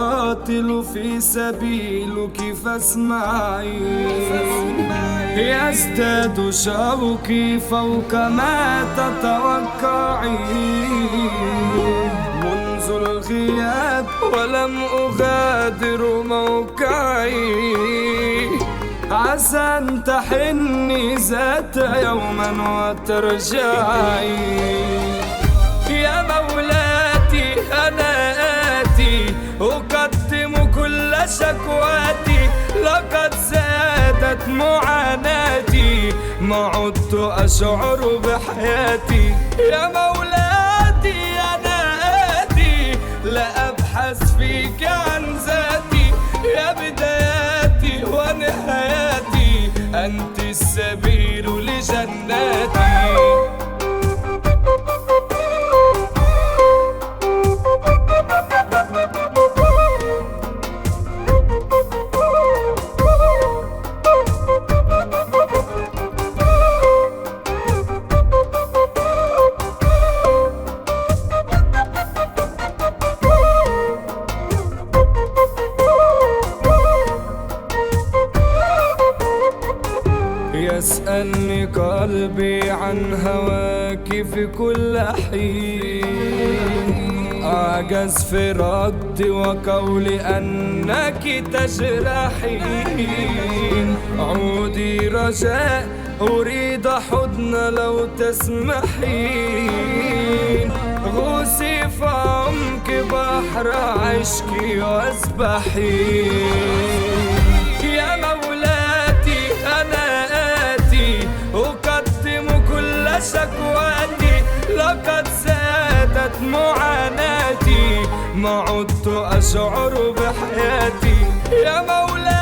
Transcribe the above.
أقاتل في سبيلك فاسمعي، يزداد شوقي فوق ما تتوقعي. منذ الغياب ولم أغادر موقعي، عسى أن تحني ذات يوما وترجعي. يا مولاتي أنا آتي أقدم كل شكواتي، لقد زادت معاناتي ما عدت أشعر بحياتي. يا مولاتي أنا آتي لا أبحث فيك عن ذاتي، يا بداياتي ونهاياتي أنت السبيل لجناتي. يسألني قلبي عن هواك في كل حين، أعجز في ردي وقولي أنك تجرحين. عودي رجاء أريد حضن لو تسمحين، غوصي في عمق بحر عشقي واسبحين. يا مولاتي أنا أقدم كل شكواتي، لقد زادت معاناتي ما عدت أشعر بحياتي. يا مولاي